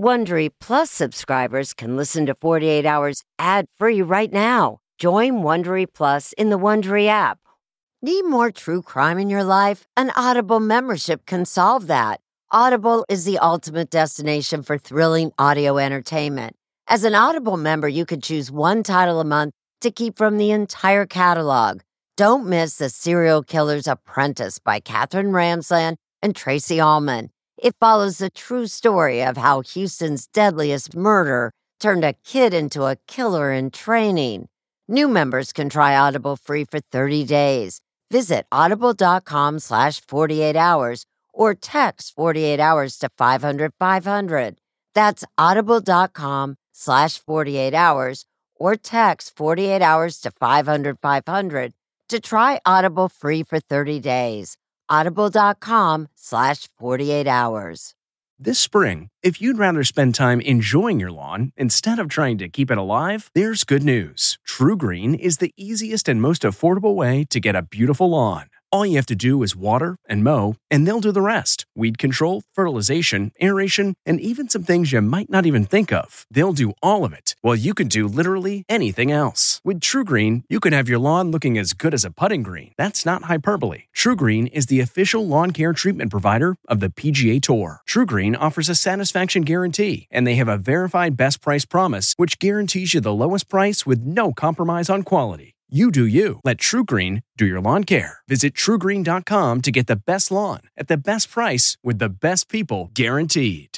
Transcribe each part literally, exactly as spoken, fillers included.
Wondery Plus subscribers can listen to forty-eight hours ad-free right now. Join Wondery Plus in the Wondery app. Need more true crime in your life? An Audible membership can solve that. Audible is the ultimate destination for thrilling audio entertainment. As an Audible member, you can choose one title a month to keep from the entire catalog. Don't miss The Serial Killer's Apprentice by Katherine Ramsland and Tracy Ullman. It follows the true story of how Houston's deadliest murder turned a kid into a killer in training. New members can try Audible free for thirty days. Visit audible.com slash 48 hours or text forty-eight hours to five hundred five hundred. That's audible.com slash 48 hours or text forty-eight hours to five hundred five hundred to try Audible free for thirty days. Audible.com slash 48 hours. This spring, if you'd rather spend time enjoying your lawn instead of trying to keep it alive, there's good news. True Green is the easiest and most affordable way to get a beautiful lawn. All you have to do is water and mow, and they'll do the rest. Weed control, fertilization, aeration, and even some things you might not even think of. They'll do all of it, while you can do literally anything else. With True Green, you can have your lawn looking as good as a putting green. That's not hyperbole. True Green is the official lawn care treatment provider of the P G A Tour. True Green offers a satisfaction guarantee, and they have a verified best price promise, which guarantees you the lowest price with no compromise on quality. You do you. Let True Green do your lawn care. Visit true green dot com to get the best lawn at the best price with the best people guaranteed.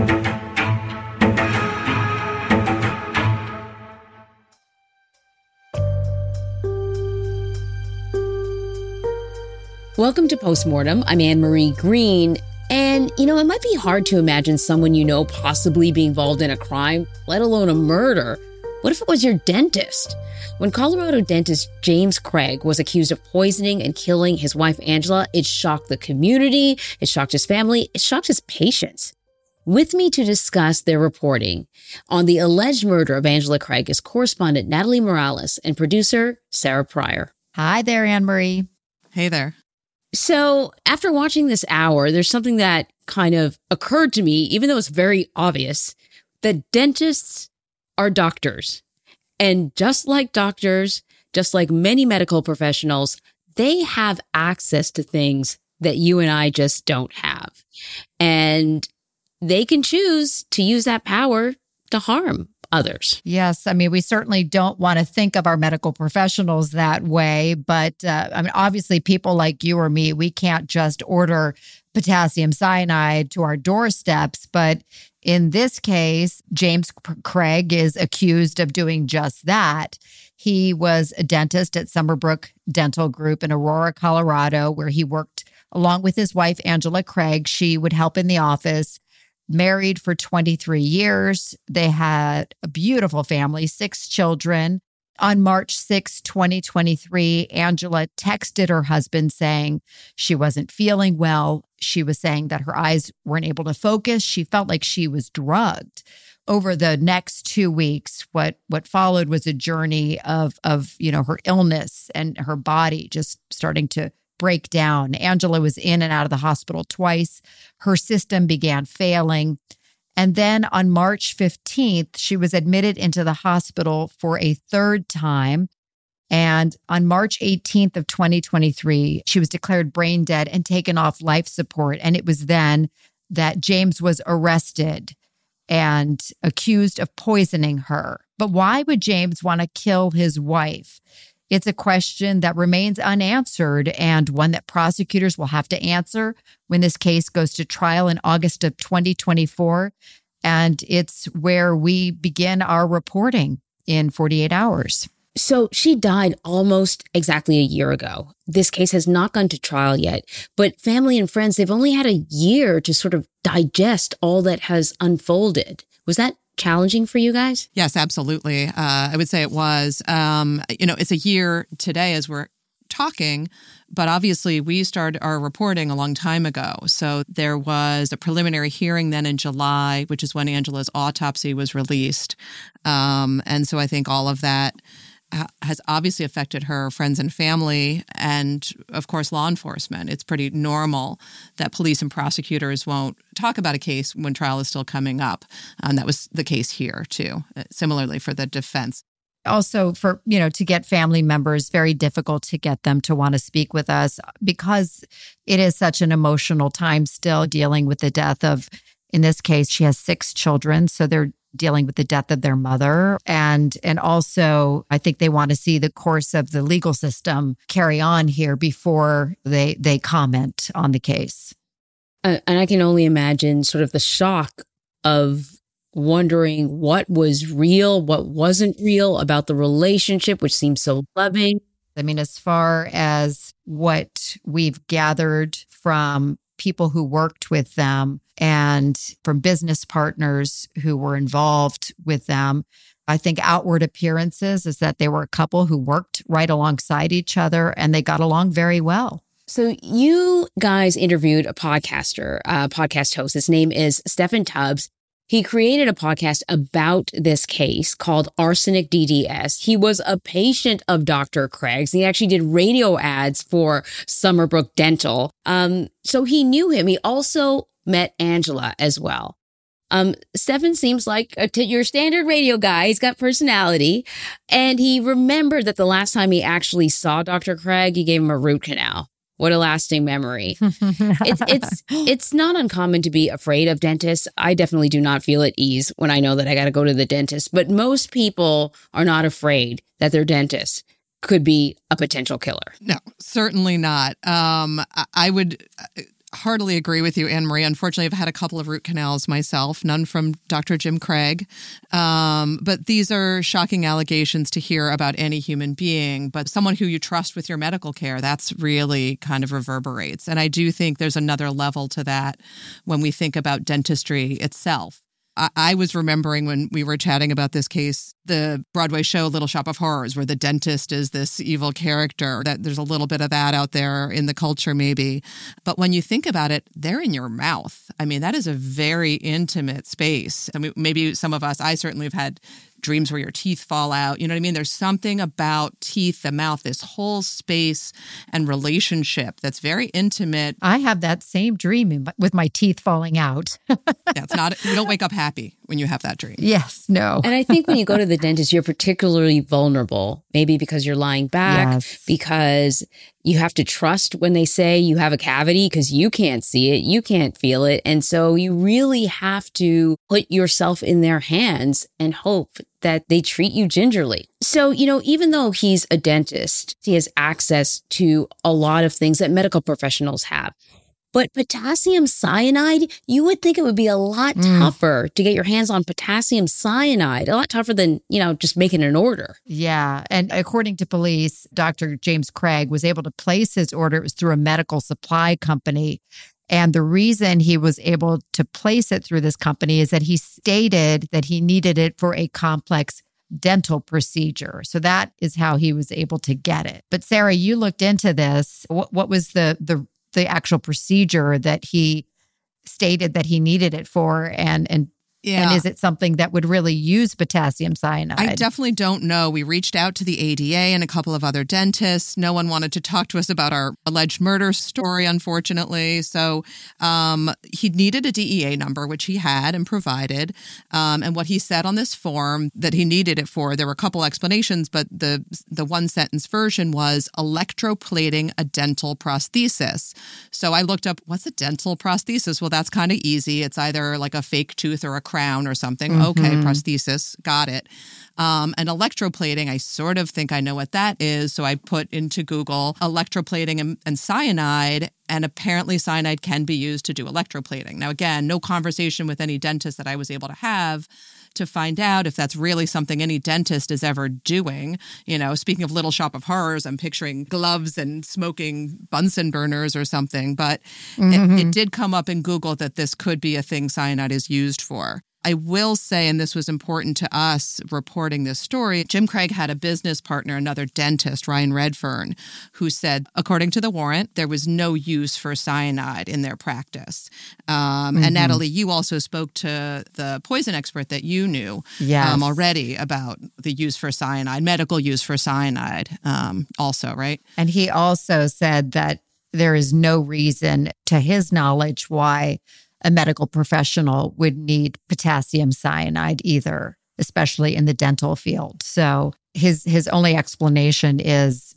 Welcome to Postmortem. I'm Anne-Marie Green. And, you know, it might be hard to imagine someone you know possibly being involved in a crime, let alone a murder. What if it was your dentist? When Colorado dentist James Craig was accused of poisoning and killing his wife Angela, it shocked the community, it shocked his family, it shocked his patients. With me to discuss their reporting on the alleged murder of Angela Craig is correspondent Natalie Morales and producer Sarah Pryor. Hi there, Anne-Marie. Hey there. So after watching this hour, there's something that kind of occurred to me, even though it's very obvious, that dentists are doctors. And just like doctors, just like many medical professionals, they have access to things that you and I just don't have. And they can choose to use that power to harm others. Yes. I mean, we certainly don't want to think of our medical professionals that way. But uh, I mean, obviously, people like you or me, we can't just order potassium cyanide to our doorsteps. But in this case, James Craig is accused of doing just that. He was a dentist at Summerbrook Dental Group in Aurora, Colorado, where he worked along with his wife, Angela Craig. She would help in the office. Married for twenty-three years. They had a beautiful family, six children. On March sixth, twenty twenty-three, Angela texted her husband saying she wasn't feeling well. She was saying that her eyes weren't able to focus. She felt like she was drugged. Over the next two weeks, what what followed was a journey of of, you know, her illness and her body just starting to break down. Angela was in and out of the hospital twice. Her system began failing. And then on March fifteenth, she was admitted into the hospital for a third time. And on March eighteenth of twenty twenty-three, she was declared brain dead and taken off life support. And it was then that James was arrested and accused of poisoning her. But why would James want to kill his wife? It's a question that remains unanswered and one that prosecutors will have to answer when this case goes to trial in August of twenty twenty-four. And it's where we begin our reporting in forty-eight hours. So she died almost exactly a year ago. This case has not gone to trial yet, but family and friends, they've only had a year to sort of digest all that has unfolded. Was that challenging for you guys? Yes, absolutely. Uh, I would say it was. Um, you know, it's a year today as we're talking, but obviously we started our reporting a long time ago. So there was a preliminary hearing then in July, which is when Angela's autopsy was released. Um, and so I think all of that ha- has obviously affected her friends and family and, of course, law enforcement. It's pretty normal that police and prosecutors won't talk about a case when trial is still coming up. And that was the case here, too, similarly for the defense. Also, for, you know, to get family members, very difficult to get them to want to speak with us because it is such an emotional time still dealing with the death of, in this case, she has six children. So they're dealing with the death of their mother. And, and also, I think they want to see the course of the legal system carry on here before they, they comment on the case. Uh, and I can only imagine sort of the shock of wondering what was real, what wasn't real about the relationship, which seems so loving. I mean, as far as what we've gathered from people who worked with them and from business partners who were involved with them, I think outward appearances is that they were a couple who worked right alongside each other and they got along very well. So you guys interviewed a podcaster, a podcast host. His name is Stephen Tubbs. He created a podcast about this case called Arsenic D D S. He was a patient of Doctor Craig's. He actually did radio ads for Summerbrook Dental. Um, so he knew him. He also met Angela as well. Um, Stephen seems like a t- your standard radio guy. He's got personality. And he remembered that the last time he actually saw Doctor Craig, he gave him a root canal. What a lasting memory. it's it's it's not uncommon to be afraid of dentists. I definitely do not feel at ease when I know that I got to go to the dentist. But most people are not afraid that their dentist could be a potential killer. No, certainly not. Um, I would heartily agree with you, Anne Marie. Unfortunately, I've had a couple of root canals myself, none from Doctor Jim Craig. Um, but these are shocking allegations to hear about any human being. But someone who you trust with your medical care, that's really kind of reverberates. And I do think there's another level to that when we think about dentistry itself. I, I was remembering when we were chatting about this case, the Broadway show Little Shop of Horrors, where the dentist is this evil character. That there's a little bit of that out there in the culture, maybe. But when you think about it, they're in your mouth. I mean, that is a very intimate space. I mean, maybe some of us, I certainly have had dreams where your teeth fall out. You know what I mean? There's something about teeth, the mouth, this whole space and relationship that's very intimate. I have that same dream with my teeth falling out. Yeah, it's not, you don't wake up happy when you have that dream. Yes, no. And I think when you go to the dentist, you're particularly vulnerable, maybe because you're lying back, yes. because you have to trust when they say you have a cavity because you can't see it, you can't feel it. And so you really have to put yourself in their hands and hope that they treat you gingerly. So, you know, even though he's a dentist, he has access to a lot of things that medical professionals have. But potassium cyanide, you would think it would be a lot Mm. tougher to get your hands on potassium cyanide, a lot tougher than, you know, just making an order. Yeah. And according to police, Doctor James Craig was able to place his order. It was through a medical supply company. And the reason he was able to place it through this company is that he stated that he needed it for a complex dental procedure. So that is how he was able to get it. But Sarah, you looked into this. What, what was the, the the actual procedure that he stated that he needed it for? And and Yeah. and is it something that would really use potassium cyanide? I definitely don't know. We reached out to the A D A and a couple of other dentists. No one wanted to talk to us about our alleged murder story, unfortunately. So um, he needed a D E A number, which he had and provided. Um, and what he said on this form that he needed it for, there were a couple explanations, but the the one sentence version was electroplating a dental prosthesis. So I looked up, what's a dental prosthesis? Well, that's kind of easy. It's either like a fake tooth or a crown or something. Mm-hmm. Okay, prosthesis, got it. Um, and electroplating, I sort of think I know what that is. So I put into Google electroplating and, and cyanide, and apparently cyanide can be used to do electroplating. Now, again, no conversation with any dentist that I was able to have to find out if that's really something any dentist is ever doing. You know, speaking of Little Shop of Horrors, I'm picturing gloves and smoking Bunsen burners or something. But Mm-hmm. it, it did come up in Google that this could be a thing cyanide is used for. I will say, and this was important to us reporting this story, Jim Craig had a business partner, another dentist, Ryan Redfern, who said, according to the warrant, there was no use for cyanide in their practice. Um, mm-hmm. And Natalie, you also spoke to the poison expert that you knew yes. um, already about the use for cyanide, medical use for cyanide um, also, right? And he also said that there is no reason, to his knowledge, why a medical professional would need potassium cyanide either, especially in the dental field. So his his only explanation is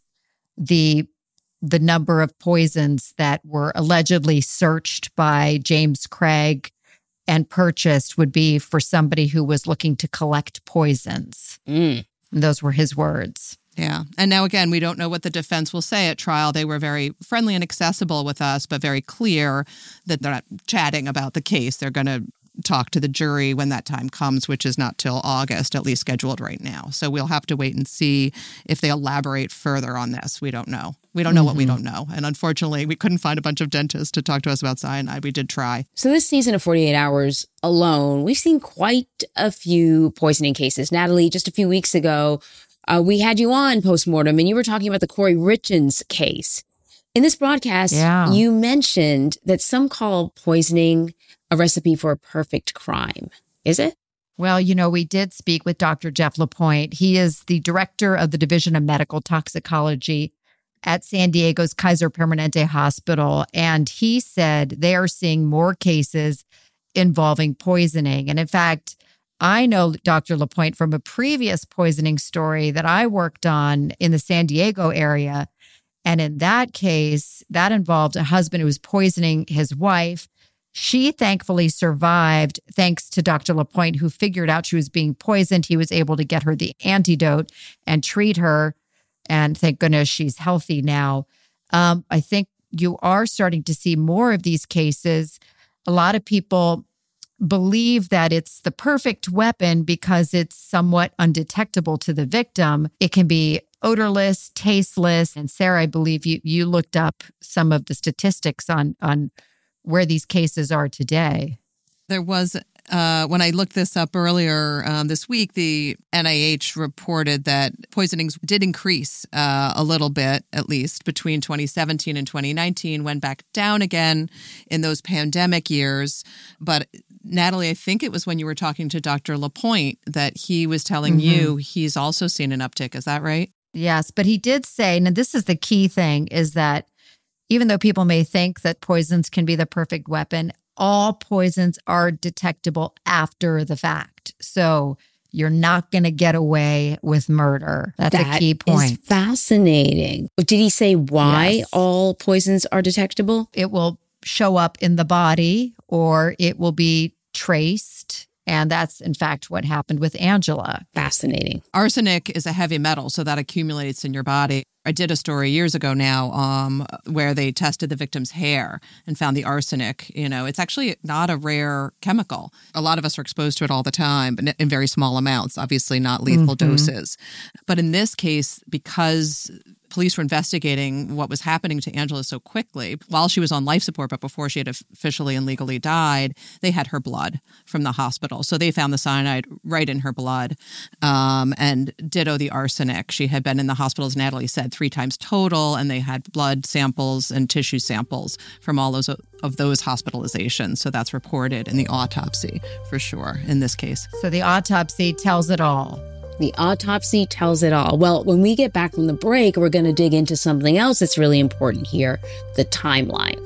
the the number of poisons that were allegedly searched by James Craig and purchased would be for somebody who was looking to collect poisons. Mm. And those were his words. Yeah. And now, again, we don't know what the defense will say at trial. They were very friendly and accessible with us, but very clear that they're not chatting about the case. They're going to talk to the jury when that time comes, which is not till August, at least scheduled right now. So we'll have to wait and see if they elaborate further on this. We don't know. We don't know mm-hmm. what we don't know. And unfortunately, we couldn't find a bunch of dentists to talk to us about cyanide. We did try. So this season of forty-eight hours alone, we've seen quite a few poisoning cases. Natalie, just a few weeks ago, Uh, we had you on postmortem, and you were talking about the Corey Richins case. In this broadcast, yeah. you mentioned that some call poisoning a recipe for a perfect crime. Is it? Well, you know, we did speak with Doctor Jeff Lapointe. He is the director of the Division of Medical Toxicology at San Diego's Kaiser Permanente Hospital, and he said they are seeing more cases involving poisoning. And in fact, I know Doctor Lapointe from a previous poisoning story that I worked on in the San Diego area. And in that case, that involved a husband who was poisoning his wife. She thankfully survived thanks to Doctor Lapointe, who figured out she was being poisoned. He was able to get her the antidote and treat her. And thank goodness she's healthy now. Um, I think you are starting to see more of these cases. A lot of people believe that it's the perfect weapon because it's somewhat undetectable to the victim. It can be odorless, tasteless. And Sarah, I believe you you looked up some of the statistics on, on where these cases are today. There was, uh, when I looked this up earlier um, this week, the N I H reported that poisonings did increase uh, a little bit, at least, between twenty seventeen and twenty nineteen, went back down again in those pandemic years. But Natalie, I think it was when you were talking to Doctor Lapointe that he was telling mm-hmm. you he's also seen an uptick. Is that right? Yes, but he did say, and this is the key thing, is that even though people may think that poisons can be the perfect weapon, all poisons are detectable after the fact. So you're not going to get away with murder. That's that a key point. Is fascinating. Did he say why yes. all poisons are detectable? It will show up in the body or it will be traced. And that's, in fact, what happened with Angela. Fascinating. Arsenic is a heavy metal, so that accumulates in your body. I did a story years ago now um, where they tested the victim's hair and found the arsenic. You know, it's actually not a rare chemical. A lot of us are exposed to it all the time, but in very small amounts, obviously not lethal mm-hmm. doses. But in this case, because police were investigating what was happening to Angela so quickly while she was on life support, but before she had officially and legally died, they had her blood from the hospital. So they found the cyanide right in her blood um, and ditto the arsenic. She had been in the hospital, as Natalie said, three times total, and they had blood samples and tissue samples from all those of those hospitalizations. So that's reported in the autopsy for sure in this case. So the autopsy tells it all. The autopsy tells it all. Well, when we get back from the break, we're going to dig into something else that's really important here, the timeline.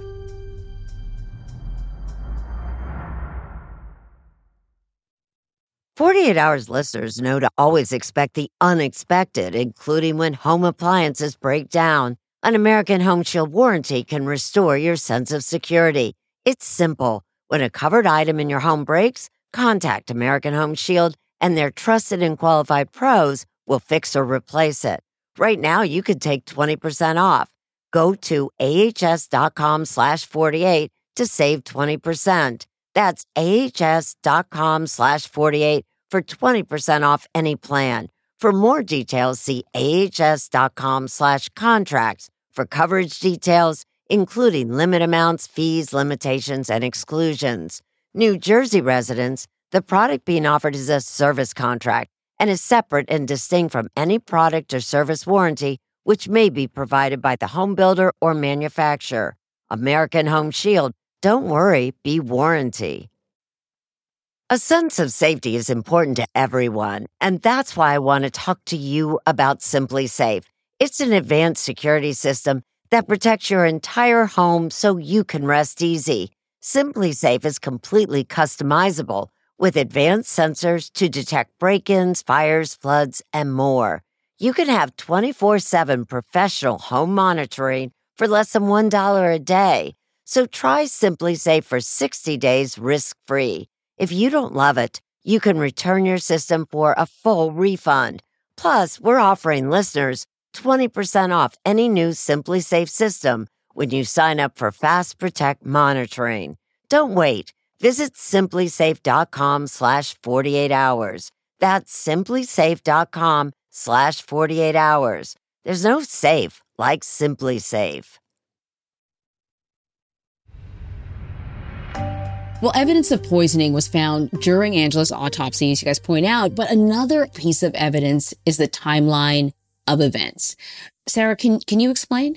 forty-eight hours listeners know to always expect the unexpected, including when home appliances break down. An American Home Shield warranty can restore your sense of security. It's simple. When a covered item in your home breaks, contact American Home Shield and their trusted and qualified pros will fix or replace it. Right now, you could take twenty percent off. Go to ahs.com slash 48 to save twenty percent. That's ahs.com slash 48 for twenty percent off any plan. For more details, see ahs.com slash contracts for coverage details, including limit amounts, fees, limitations, and exclusions. New Jersey residents, The product being offered is a service contract and is separate and distinct from any product or service warranty which may be provided by the home builder or manufacturer. American Home Shield. Don't worry, be warranty. A sense of safety is important to everyone, and that's why I want to talk to you about Simply Safe. It's an advanced security system that protects your entire home so you can rest easy. Simply Safe is completely customizable with advanced sensors to detect break-ins, fires, floods, and more. You can have twenty-four seven professional home monitoring for less than one dollar a day. So try Simply Safe for sixty days risk-free. If you don't love it, you can return your system for a full refund. Plus, we're offering listeners twenty percent off any new Simply Safe system when you sign up for Fast Protect monitoring. Don't wait. Visit simplysafe.com slash 48 hours. That's simplysafe.com slash 48 hours. There's no safe like Simply Safe. Well, evidence of poisoning was found during Angela's autopsy, as you guys point out, but another piece of evidence is the timeline of events. Sarah, can, can you explain?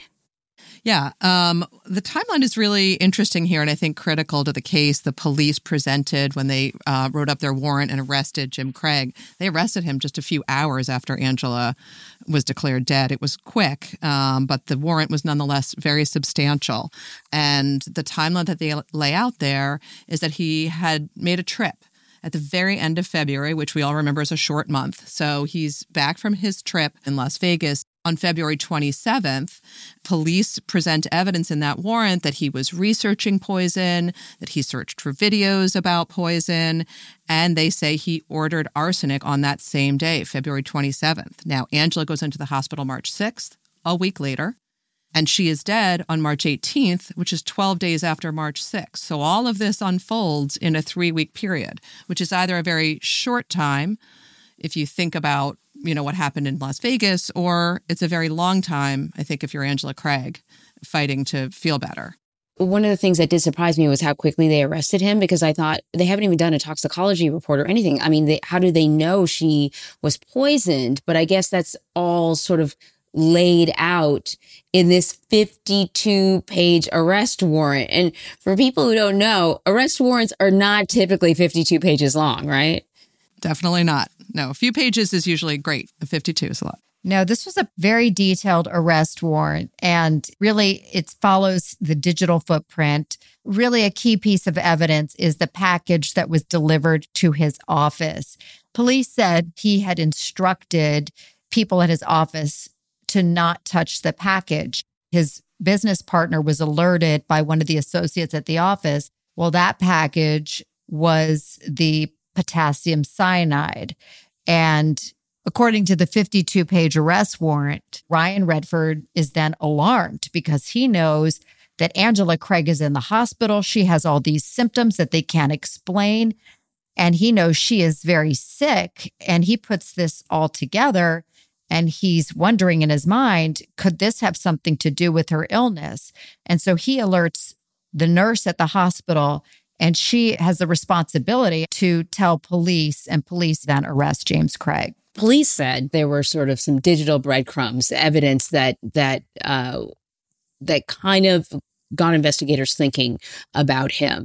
Yeah, um, the timeline is really interesting here and I think critical to the case the police presented when they uh, wrote up their warrant and arrested Jim Craig. They arrested him just a few hours after Angela was declared dead. It was quick, um, but the warrant was nonetheless very substantial. And the timeline that they lay out there is that he had made a trip at the very end of February, which we all remember is a short month. So he's back from his trip in Las Vegas. On February twenty-seventh, police present evidence in that warrant that he was researching poison, that he searched for videos about poison, and they say he ordered arsenic on that same day, February twenty-seventh. Now, Angela goes into the hospital March sixth, a week later, and she is dead on March eighteenth, which is twelve days after March sixth. So all of this unfolds in a three-week period, which is either a very short time, if you think about you know, what happened in Las Vegas, or it's a very long time, I think, if you're Angela Craig, fighting to feel better. One of the things that did surprise me was how quickly they arrested him, because I thought they haven't even done a toxicology report or anything. I mean, they, how do they know she was poisoned? But I guess that's all sort of laid out in this fifty-two page arrest warrant. And for people who don't know, arrest warrants are not typically fifty-two pages long, right? Definitely not. No, a few pages is usually great. A fifty-two is a lot. No, this was a very detailed arrest warrant, and really it follows the digital footprint. Really, a key piece of evidence is the package that was delivered to his office. Police said he had instructed people at his office to not touch the package. His business partner was alerted by one of the associates at the office. Well, that package was the potassium cyanide. And according to the fifty-two page arrest warrant, Ryan Redford is then alarmed because he knows that Angela Craig is in the hospital. She has all these symptoms that they can't explain. And he knows she is very sick. And he puts this all together and he's wondering in his mind, could this have something to do with her illness? And so he alerts the nurse at the hospital, and she has the responsibility to tell police, and police then arrest James Craig. Police said there were sort of some digital breadcrumbs, evidence that that uh, that kind of got investigators thinking about him.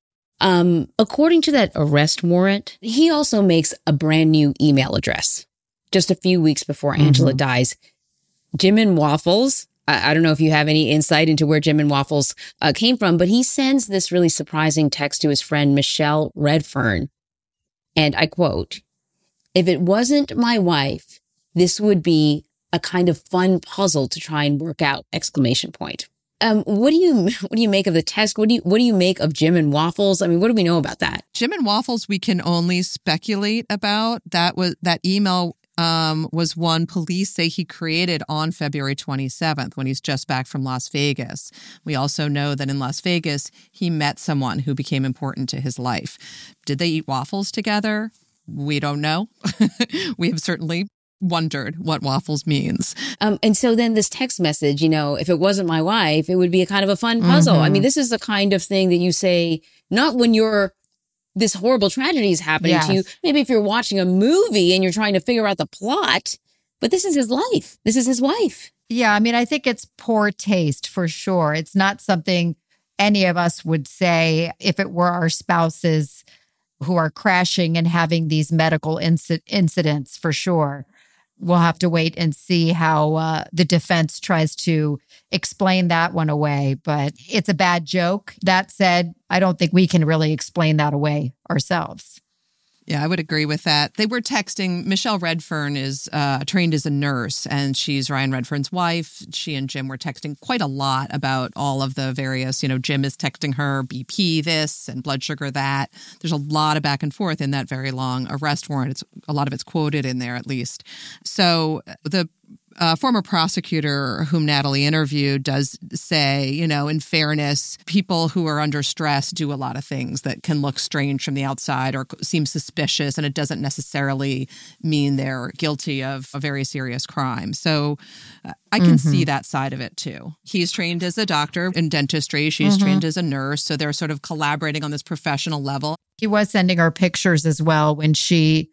Um, according to that arrest warrant, he also makes a brand new email address just a few weeks before mm-hmm. Angela dies. Jim and Waffles. I don't know if you have any insight into where Jim and Waffles uh, came from, but he sends this really surprising text to his friend, Michelle Redfern. And I quote, "If it wasn't my wife, this would be a kind of fun puzzle to try and work out!" Exclamation point. Um, what do you what do you make of the text? What do you what do you make of Jim and Waffles? I mean, what do we know about that? Jim and Waffles, we can only speculate about. That was that email um, was one police say he created on February twenty-seventh when he's just back from Las Vegas. We also know that in Las Vegas, he met someone who became important to his life. Did they eat waffles together? We don't know. We have certainly wondered what waffles means. Um, and so then this text message, you know, if it wasn't my wife, it would be a kind of a fun puzzle. Mm-hmm. I mean, this is the kind of thing that you say, not when you're this horrible tragedy is happening Yes. to you. Maybe if you're watching a movie and you're trying to figure out the plot, but this is his life. This is his wife. Yeah, I mean, I think it's poor taste for sure. It's not something any of us would say if it were our spouses who are crashing and having these medical inci- incidents for sure. We'll have to wait and see how uh, the defense tries to explain that one away. But it's a bad joke. That said, I don't think we can really explain that away ourselves. Yeah, I would agree with that. They were texting. Michelle Redfern is uh, trained as a nurse, and she's Ryan Redfern's wife. She and Jim were texting quite a lot about all of the various, you know, Jim is texting her B P this and blood sugar that. There's a lot of back and forth in that very long arrest warrant. It's a lot of it's quoted in there, at least. So the Uh, former prosecutor whom Natalie interviewed does say, you know, in fairness, people who are under stress do a lot of things that can look strange from the outside or seem suspicious, and it doesn't necessarily mean they're guilty of a very serious crime. So uh, I can mm-hmm. see that side of it, too. He's trained as a doctor in dentistry. She's mm-hmm. trained as a nurse. So they're sort of collaborating on this professional level. He was sending her pictures as well when she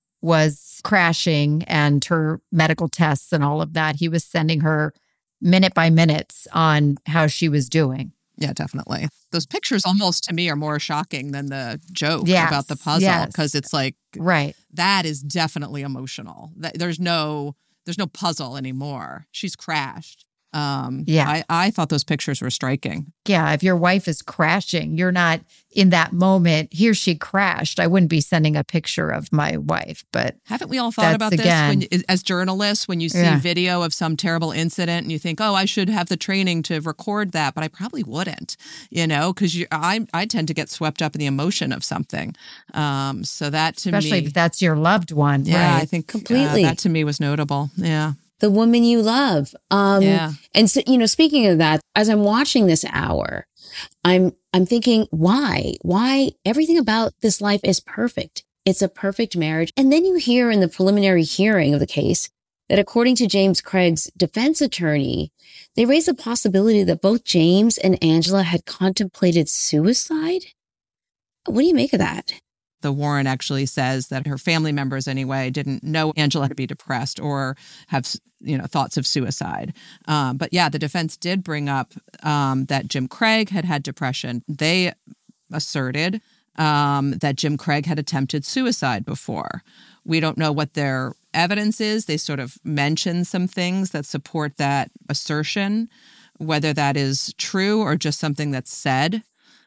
was crashing and her medical tests and all of that. He was sending her minute by minutes on how she was doing. Yeah, definitely. Those pictures almost to me are more shocking than the joke yes, about the puzzle, because yes. it's like, right. that is definitely emotional. There's no, there's no puzzle anymore. She's crashed. Um, yeah. I, I thought those pictures were striking. Yeah. If your wife is crashing, you're not in that moment. Here she crashed. I wouldn't be sending a picture of my wife, but haven't we all thought about this again, when, as journalists, when you see yeah. video of some terrible incident and you think, oh, I should have the training to record that, but I probably wouldn't, you know, because I, I tend to get swept up in the emotion of something. Um, so that to Especially me. Especially if that's your loved one. Yeah, right? I think completely. Uh, that to me was notable. Yeah. The woman you love. Um, yeah. And so, you know, speaking of that, as I'm watching this hour, I'm, I'm thinking, why, why everything about this life is perfect. It's a perfect marriage. And then you hear in the preliminary hearing of the case that according to James Craig's defense attorney, they raised the possibility that both James and Angela had contemplated suicide. What do you make of that? The warrant actually says that her family members, anyway, didn't know Angela to be depressed or have, you know, thoughts of suicide. Um, but yeah, the defense did bring up um, that Jim Craig had had depression. They asserted um, that Jim Craig had attempted suicide before. We don't know what their evidence is. They sort of mention some things that support that assertion, whether that is true or just something that's said.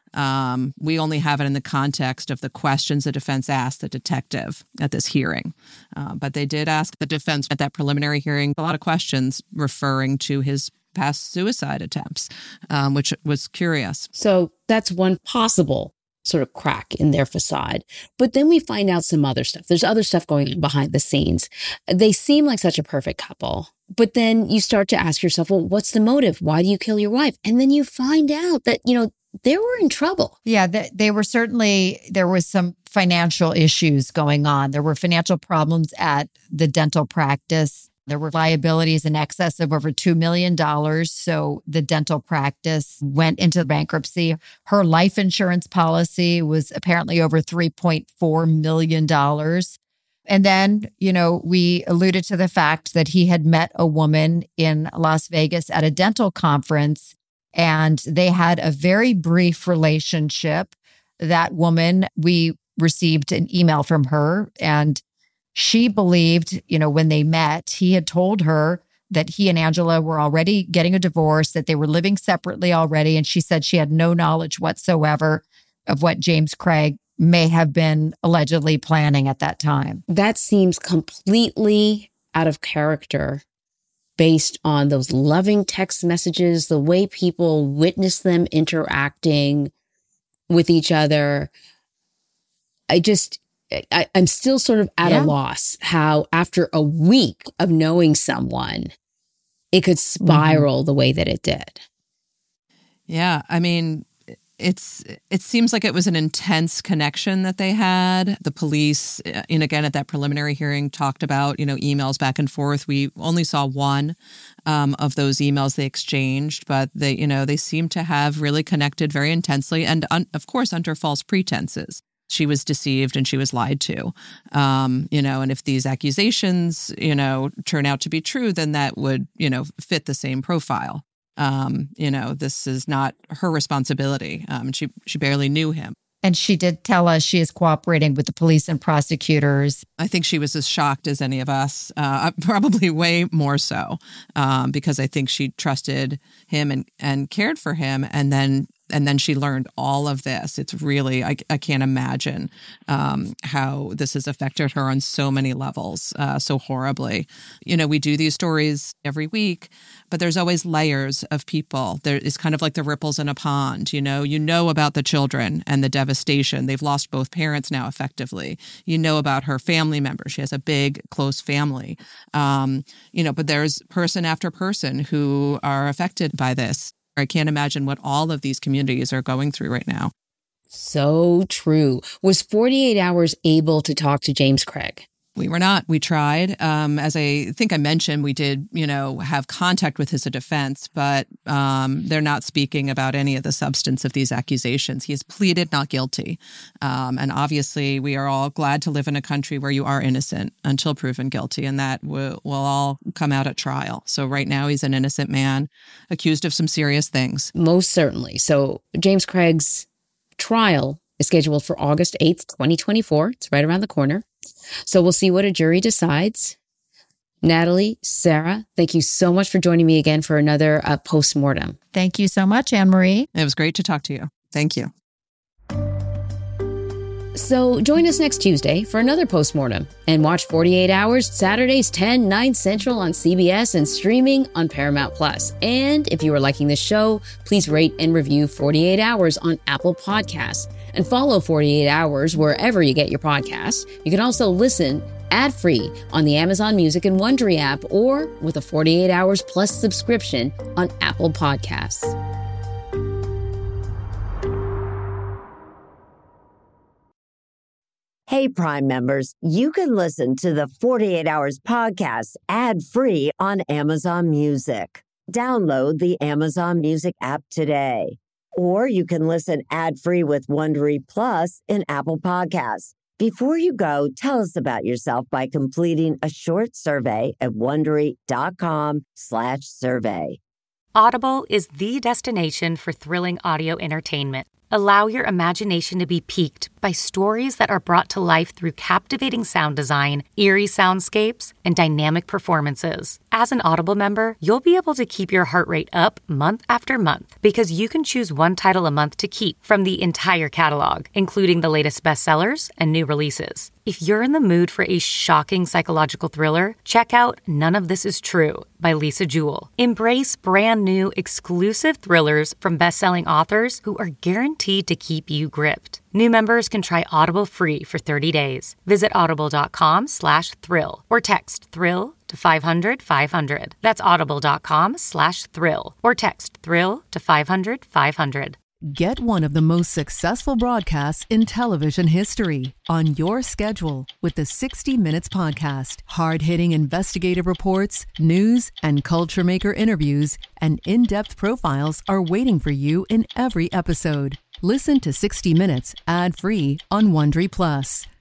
Um, we only have it in the context of the questions the defense asked the detective at this hearing. Uh, but they did ask the defense at that preliminary hearing a lot of questions referring to his past suicide attempts, um, which was curious. So that's one possible sort of crack in their facade. But then we find out some other stuff. There's other stuff going on behind the scenes. They seem like such a perfect couple. But then you start to ask yourself, well, what's the motive? Why do you kill your wife? And then you find out that, you know, they were in trouble. Yeah, they, they were certainly, there was some financial issues going on. There were financial problems at the dental practice. There were liabilities in excess of over two million dollars. So the dental practice went into bankruptcy. Her life insurance policy was apparently over three point four million dollars. And then, you know, we alluded to the fact that he had met a woman in Las Vegas at a dental conference, and they had a very brief relationship. That woman, we received an email from her, and she believed, you know, when they met, he had told her that he and Angela were already getting a divorce, that they were living separately already. And she said she had no knowledge whatsoever of what James Craig may have been allegedly planning at that time. That seems completely out of character based on those loving text messages, the way people witness them interacting with each other. I just, I, I'm still sort of at yeah. a loss how after a week of knowing someone, it could spiral mm-hmm. the way that it did. Yeah, I mean, it's it seems like it was an intense connection that they had. The police, and again, at that preliminary hearing, talked about, you know, emails back and forth. We only saw one um, of those emails they exchanged, but they, you know, they seemed to have really connected very intensely and, un- of course, under false pretenses. she was deceived and she was lied to. Um, you know, and if these accusations, you know, turn out to be true, then that would, you know, fit the same profile. Um, you know, this is not her responsibility. Um, she she barely knew him. And she did tell us she is cooperating with the police and prosecutors. I think she was as shocked as any of us, uh, probably way more so, um, because I think she trusted him and, and cared for him. And then and then she learned all of this. It's really, I, I can't imagine um, how this has affected her on so many levels, uh, so horribly. You know, we do these stories every week, but there's always layers of people. There is kind of like the ripples in a pond. You know, you know about the children and the devastation. They've lost both parents now effectively. You know about her family members. She has a big, close family. Um, you know, but there's person after person who are affected by this. I can't imagine what all of these communities are going through right now. So true. Was forty-eight hours able to talk to James Craig? We were not. We tried. Um, as I think I mentioned, we did, you know, have contact with his defense, but um, they're not speaking about any of the substance of these accusations. He has pleaded not guilty. Um, and obviously, we are all glad to live in a country where you are innocent until proven guilty, and that will, will all come out at trial. So right now, he's an innocent man accused of some serious things. Most certainly. So James Craig's trial is scheduled for August eighth, twenty twenty-four. It's right around the corner. So we'll see what a jury decides. Natalie, Sarah, thank you so much for joining me again for another uh, postmortem. Thank you so much, Anne-Marie. It was great to talk to you. Thank you. So join us next Tuesday for another postmortem and watch forty-eight hours Saturdays ten, nine Central on C B S and streaming on Paramount Plus. And if you are liking this show, please rate and review forty-eight hours on Apple Podcasts and follow forty-eight hours wherever you get your podcasts. You can also listen ad-free on the Amazon Music and Wondery app or with a forty-eight hours Plus subscription on Apple Podcasts. Hey, Prime members, you can listen to the forty-eight hours podcast ad-free on Amazon Music. Download the Amazon Music app today. Or you can listen ad-free with Wondery Plus in Apple Podcasts. Before you go, tell us about yourself by completing a short survey at Wondery.com slash survey. Audible is the destination for thrilling audio entertainment. Allow your imagination to be piqued by stories that are brought to life through captivating sound design, eerie soundscapes, and dynamic performances. As an Audible member, you'll be able to keep your heart rate up month after month because you can choose one title a month to keep from the entire catalog, including the latest bestsellers and new releases. If you're in the mood for a shocking psychological thriller, check out None of This Is True by Lisa Jewell. Embrace brand new exclusive thrillers from best-selling authors who are guaranteed to keep you gripped. New members can try Audible free for thirty days. Visit audible.com slash thrill or text thrill to five hundred five hundred. That's audible.com slash thrill or text thrill to five hundred five hundred. Get one of the most successful broadcasts in television history on your schedule with the sixty minutes Podcast. Hard-hitting investigative reports, news, and culture maker interviews, and in-depth profiles are waiting for you in every episode. Listen to sixty minutes ad-free on Wondery Plus.